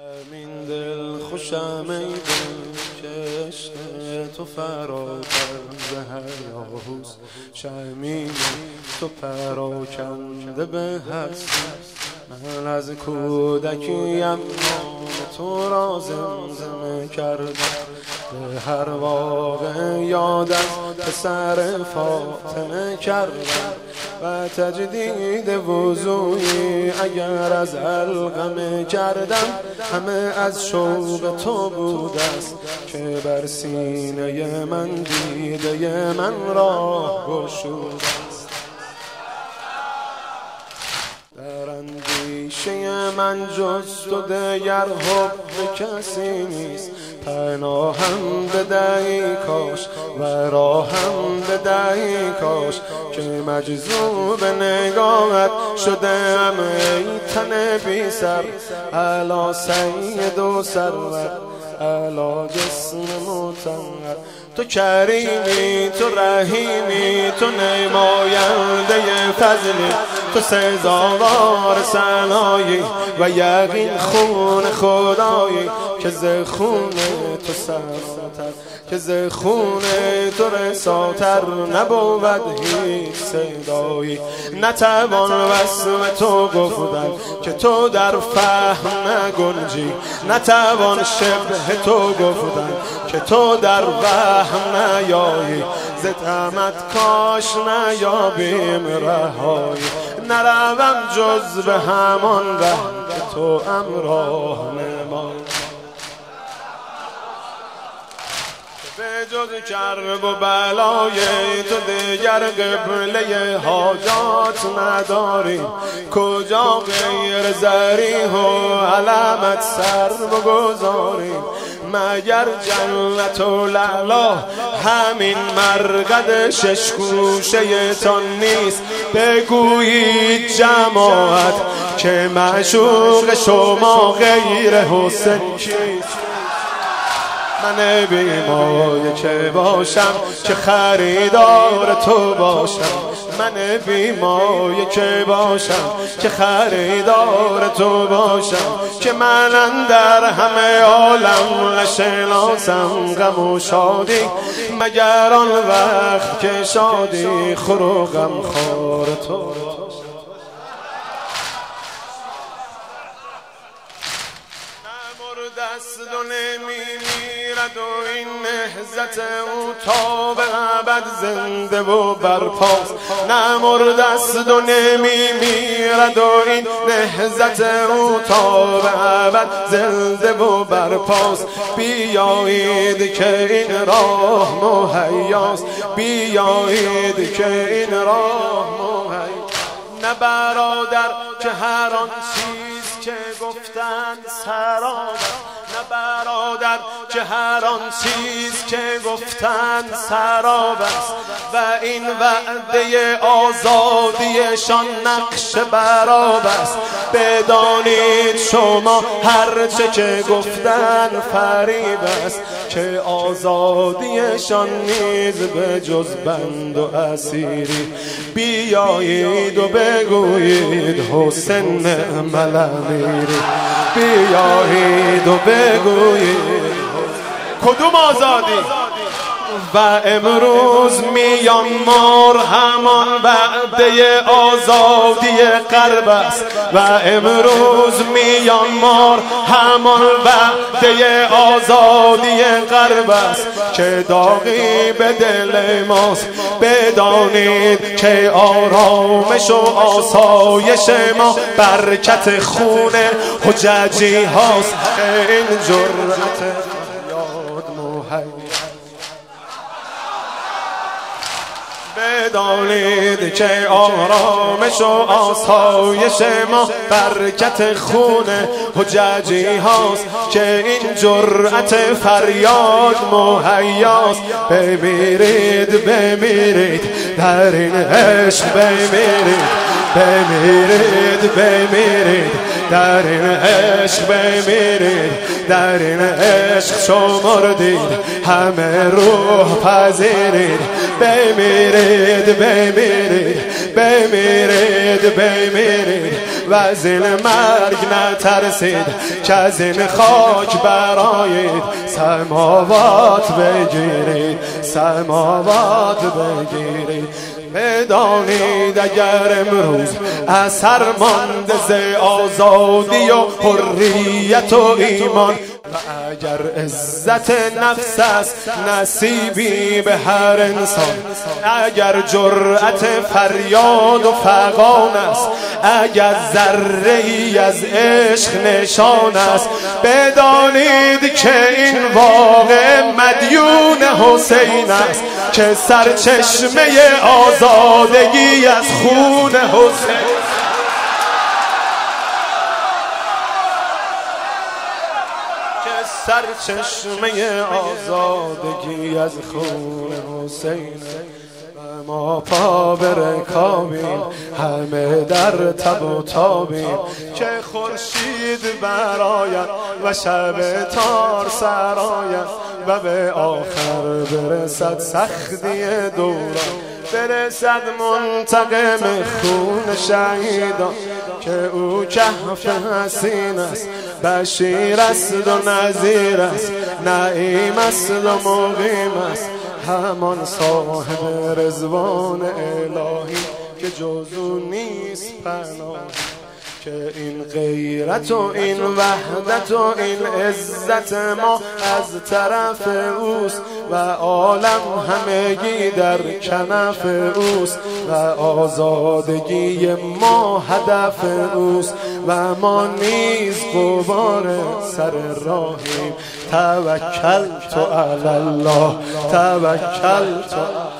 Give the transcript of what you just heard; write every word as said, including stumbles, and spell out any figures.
همین دل خوشم ای دل که عشق تو فراتر ز هیاهوست، شمیم تو پراکنده به هستی. من از کودکیم نام تو را زمزمه کردم، به هر واقع یاد از پسر فاطمه کردم و تجدید وضوعی اگر از علقمه کردم. همه از شوق تو بود است که بر سینه من دیده من راه گشود است. در اندیشه من جز تو دیگر حب کسی نیست، پناهم بدهی کاش و راهم بدهی کاش که مجذوب نگاهت شدم ای تن بی سر. الا سید و سرور الا جسم مطهر، تو کریمی تو رحیمی تو نماینده فضلی، تو سزاوار ثنایی و یقین خون خدایی که ز خون تو سراتر که ز خون تو رساتر نبود هیچ صدایی. نتوان وصف تو گفتن که تو در فهم نگنجی، نتوان شبه تو گفتن که تو در وهم نیایی. ز طمعت کاش نیابیم رهایی، نروم جز به همان ره که تو همراه نمایی. به جز کرب و بلای تو دیگر قبله حاجات نداریم، کجا غیر ذریح و علامت سر بگذاریم. مگر جنت و لعلا همین مرقد شش گوشه تان نیست؟ بگویید جماعت که معشوق شما غیر حسین کیست؟ من بیمایه که باشم که خریدار تو باشم، من بیمایه که باشم که خریدار تو باشم، که من اندر همه عالم نشناسم غم و شادی مگر آن وقت که شادی خور و غم خوار تو. دست و نمیمیرد و این نهضت او تا به ابد زنده و برپاست. نمرد است و نمیمیرد و این نهضت او تا به ابد زنده و برپاست. بیایید که این راه مهیاست، بیایید که این راه مهیاست. نه برادر که هر آن چیز که گفتند سراب، نه برادر که هر آن چیز که گفتند سراب است و این وعده آزادیشان نقش براب است. بدانید شما هرچه که گفتند فریب است، که آزادیشان نیز به جز بند و اسیری. بیایید و بگویید حسین نعم الامیری، بیایید و بگویید کدوم آزادی؟ و امروز میانمار همان وعده آزادی غرب است، و امروز میانمار همان وعده آزادی غرب است که داغی به دل ماست. بدانید که آرامش و آسایش ما برکت خون حججی هاست. این جرأت یاد مهیا، بدانید که آرامش و آسایش ما برکت خون حججی هاست که این جرأت فریاد مهیاست. بمیرید بمیرید در این عشق، بمیرید بمیرید بمیرید در این عشق، بمیرید در این عشق شمردید همه روح پذیرید. بمیرید بمیرید بمیرید بمیرید و از این مرگ نترسید که از این خاک برآیید سماوات بگیرید سماوات بگیرید. بدانید اگر امروز اثر مانده ز آزادی و حریت و ایمان و اگر عزت نفس است نصیبی به هر انسان، اگر جرأت فریاد و فغان است، اگر ذره ای از عشق نشان است، بدانید که این واقع مدیون حسین است که سرچشمه آزادگی از خون حسین. سرچشمه آزادگی از خون حسین. ما پا به رکابیم همه در تب و تابیم که خورشید برآید و شب تار سرآید و به آخر برسد سختی دوران، برسد منتقم خون شهیدان که او کهف حسین است، بشیر است و نذیر است، نعیم است و مقیم است، همان صاحب رضوان الهی که جز او نیست پناه. که این غیرت و این وحدت و این عزت ما از طرف اوست و عالم همگی در کنف اوست و آزادگی ما هدف اوست و ما نیز غبار سر راهیم. توکلت علی الله توکلت